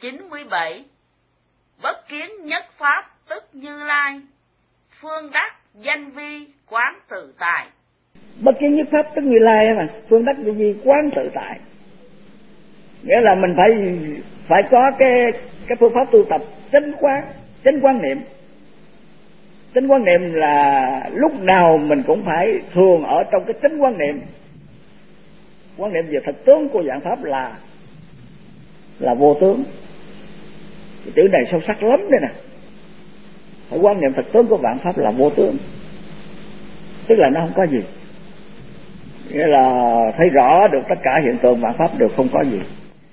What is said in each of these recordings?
97. Bất kiến nhất pháp tức Như Lai, phương đắc danh vi quán tự tại. Bất kiến nhất pháp tức Như Lai mà, phương đắc danh vi quán tự tại. Nghĩa là mình phải có cái phương pháp tu tập chánh quán niệm. Chánh quán niệm là lúc nào mình cũng phải thường ở trong cái chánh quán niệm. Quán niệm về thực tướng của dạng pháp là vô tướng. Cái chữ này sâu sắc lắm đây nè. Phải quán niệm thực tướng của vạn pháp là vô tướng, tức là nó không có gì. Nghĩa là thấy rõ được tất cả hiện tượng vạn pháp đều không có gì.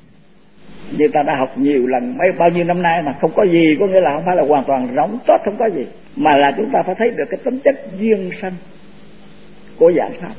Như ta đã học nhiều lần bao nhiêu năm nay mà không có gì, có nghĩa là không phải là hoàn toàn rỗng tốt không có gì, mà là chúng ta phải thấy được cái tính chất duyên sanh của dạng pháp.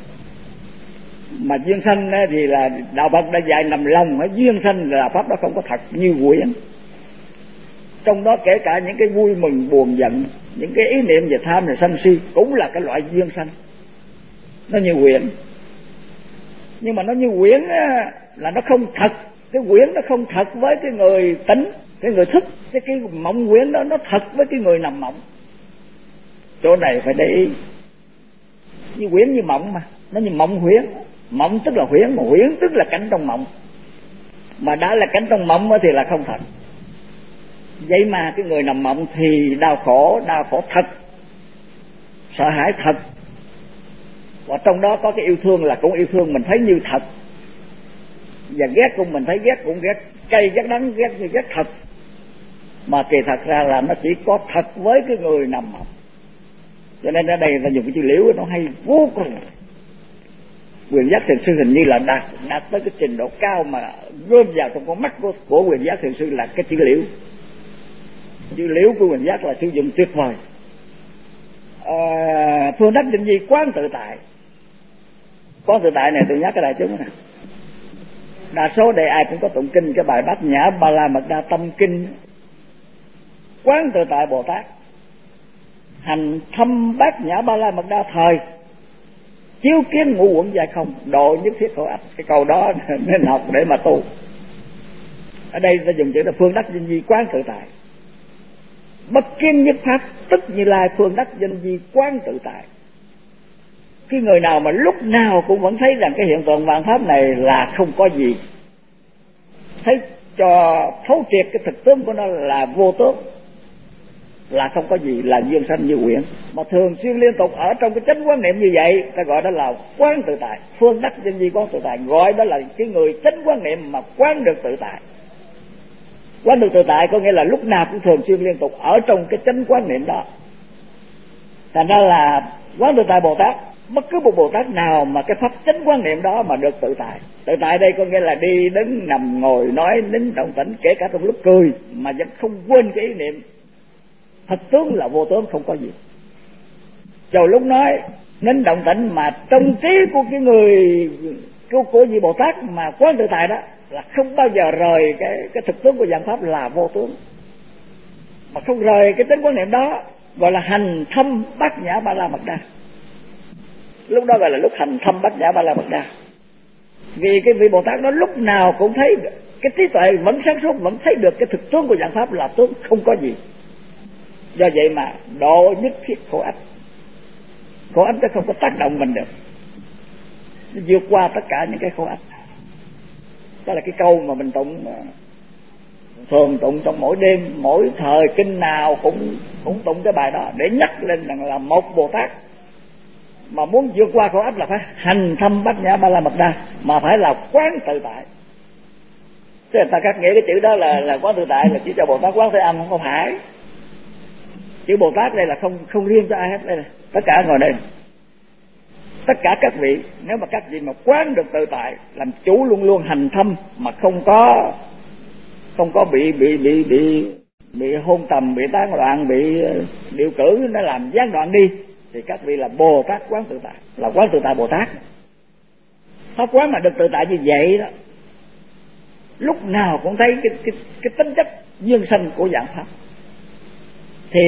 Mà duyên sanh thì là đạo Phật đã dạy nằm lòng, duyên sanh là pháp đó không có thật như quyển. Trong đó kể cả những cái vui mừng buồn giận, những cái ý niệm về tham và sân si cũng là cái loại duyên sanh. Nó như quyển, nhưng mà nó như quyển là nó không thật. Cái quyển nó không thật với cái người tỉnh, cái người thức. Cái mộng quyển đó nó thật với cái người nằm mộng. Chỗ này phải để ý. Như quyển như mộng mà, nó như mộng huyễn. Mộng tức là huyễn, mà huyễn tức là cảnh trong mộng. Mà đã là cảnh trong mộng thì là không thật. Vậy mà cái người nằm mộng thì đau khổ thật, sợ hãi thật. Và trong đó có cái yêu thương là cũng yêu thương mình thấy như thật, và ghét cũng mình thấy ghét cũng ghét, cay ghét đắng ghét như ghét thật. Mà kỳ thật ra là nó chỉ có thật với cái người nằm mộng. Cho nên ở đây ta dùng cái chữ liễu nó hay vô cùng. Quyền giác thiền sư hình như là đạt tới cái trình độ cao mà gom vào trong con mắt của quyền giác thiền sư là cái chữ liễu. Chữ liễu của quyền giác là sử dụng tuyệt vời. Phương đắc danh vi quán tự tại. Quán tự tại này tôi nhắc cái đại chúng nè. Đa số đây ai cũng có tụng kinh cái bài Bát Nhã Ba La Mật Đa Tâm Kinh. Quán tự tại Bồ Tát hành thâm Bát Nhã Ba La Mật Đa thời, chiếu kiến ngũ uẩn dài không, độ nhất thiết khổ ách. Cái câu đó nên học để mà tu. Ở đây ta dùng chữ là phương đắc danh vi quán tự tại. Bất kiến nhất pháp tức Như Lai, phương đắc danh vi quán tự tại. Cái người nào mà lúc nào cũng vẫn thấy rằng cái hiện tượng vạn pháp này là không có gì, thấy cho thấu triệt cái thực tướng của nó là vô tướng, là không có gì, là duyên sanh như quyển, mà thường xuyên liên tục ở trong cái chánh quán niệm như vậy, ta gọi đó là quán tự tại. Phương đắc danh vi quán tự tại, gọi đó là cái người chánh quán niệm mà quán được tự tại. Quán được tự tại có nghĩa là lúc nào cũng thường xuyên liên tục ở trong cái chánh quán niệm đó. Thành ra là quán tự tại Bồ Tát, bất cứ một Bồ Tát nào mà cái pháp chánh quán niệm đó mà được tự tại. Tự tại đây có nghĩa là đi đứng nằm ngồi nói nín động tĩnh, kể cả trong lúc cười mà vẫn không quên cái ý niệm thật tướng là vô tướng, không có gì. Rồi lúc nói nín động tĩnh mà trong trí của cái người của vị Bồ Tát mà quán tự tại đó là không bao giờ rời cái thực tướng của dạng pháp là vô tướng, mà không rời cái chánh quán niệm đó, gọi là hành thâm Bát Nhã Ba La Mật Đa. Lúc đó gọi là lúc hành thâm Bát Nhã Ba La Mật Đa. Vì cái vị Bồ Tát đó lúc nào cũng thấy cái trí tuệ vẫn sáng suốt, vẫn thấy được cái thực tướng của dạng pháp là tướng, không có gì. Do vậy mà độ nhất thiết khổ ách. Khổ ách nó không có tác động mình được, nó vượt qua tất cả những cái khổ ách. Đó là cái câu mà mình thường tụng trong mỗi đêm, mỗi thời kinh nào cũng tụng cái bài đó để nhắc lên rằng là một Bồ Tát mà muốn vượt qua khổ ách là phải hành thâm Bát Nhã Ba La Mật Đa, mà phải là quán tự tại. Thế người ta cắt nghĩa cái chữ đó là quán tự tại là chỉ cho Bồ Tát Quán Thế Âm, không phải. Chữ Bồ Tát đây là không riêng cho ai hết, đây là tất cả ngồi đây, tất cả các vị, nếu mà các vị mà quán được tự tại, làm chủ luôn luôn hành thâm mà không có bị hôn tầm, bị tán loạn, bị điều cử nó làm gián đoạn đi, thì các vị là Bồ Tát quán tự tại, là quán tự tại Bồ Tát. Pháp quán mà được tự tại như vậy đó, lúc nào cũng thấy cái tính chất duyên sanh của dạng pháp, thì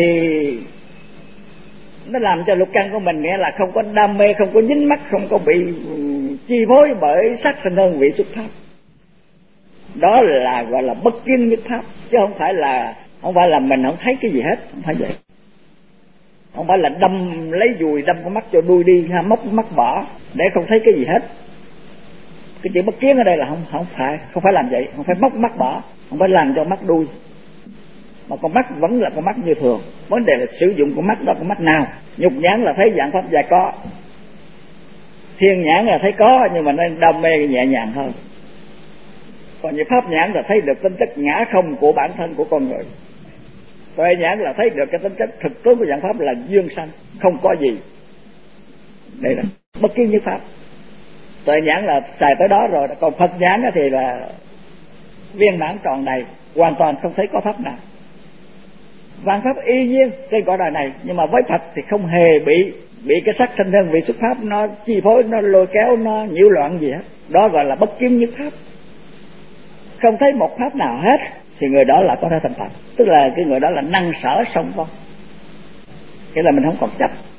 nó làm cho lục căn của mình nghĩa là không có đam mê, không có dính mắc, không có bị chi phối bởi sắc sinh hơn vị xuất pháp. Đó là gọi là bất kiến nhất pháp, chứ không phải là mình không thấy cái gì hết, không phải vậy. Không phải là lấy dùi đâm con mắt cho đuôi đi, ha, móc mắt bỏ để không thấy cái gì hết. Cái chữ bất kiến ở đây là không phải làm vậy, không phải móc mắt bỏ, không phải làm cho mắt đuôi, mà con mắt vẫn là con mắt như thường. Vấn đề là sử dụng con mắt đó, con mắt nào. Nhục nhãn là thấy dạng pháp và có, thiên nhãn là thấy có, nhưng mà nó đam mê nhẹ nhàng hơn. Còn như pháp nhãn là thấy được tính chất ngã không của bản thân của con người. Tuệ nhãn là thấy được cái tính chất thực tướng của dạng pháp là duyên sanh, không có gì. Đây là bất kiến nhất pháp. Tuệ nhãn là xài tới đó rồi. Còn Phật nhãn thì là viên mãn tròn đầy, hoàn toàn không thấy có pháp nào. Vạn pháp y nhiên trên cõi đời này, nhưng mà với Phật thì không hề bị cái sắc thanh thân vị xuất pháp nó chi phối, nó lôi kéo, nó nhiễu loạn gì hết. Đó gọi là bất kiến nhất pháp. Không thấy một pháp nào hết thì người đó là có thể thành Phật. Tức là cái người đó là năng sở song vong, nghĩa là mình không còn chấp.